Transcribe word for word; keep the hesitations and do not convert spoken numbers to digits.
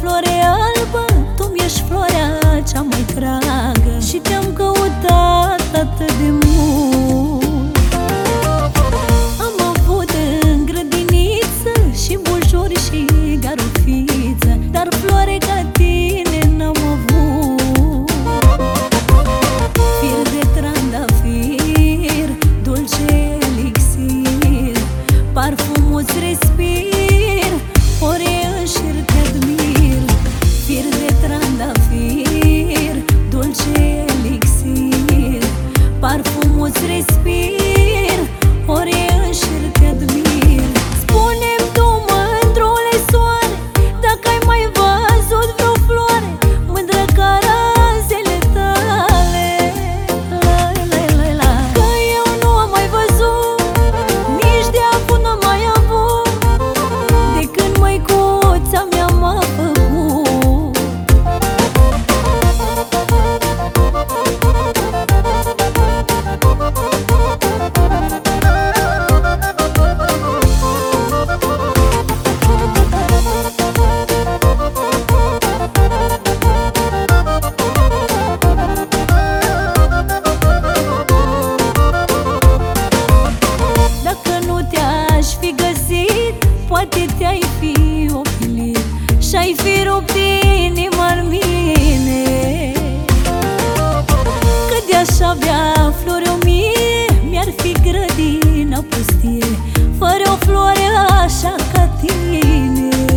floare albă, tu mi-ești floarea cea mai dragă și te-am căutat atât de mult. Am avut în grădiniță și bujori și garofiță, dar floare ca tine n-am avut. Fir de trandafir, dulce elixir, parfumul-ți respir, ori înșir te admir. Fir de trandafir, dulce elixir, parfumul-ți respir, ori înșir te admir. Spune-mi tu, mândrule soare, dacă ai mai văzut vreo floare mândră ca razele tale. La, la, la, la. Că eu nu am mai văzut, nici de acum n-am mai avut, de când măicuța mea m-a făcut. Fi găsit, poate te-ai fi opilit și-ai fi rupt inima în mine. Că de-aș avea flori o mie, mi-ar fi grădina pustie, fără o floare așa ca tine.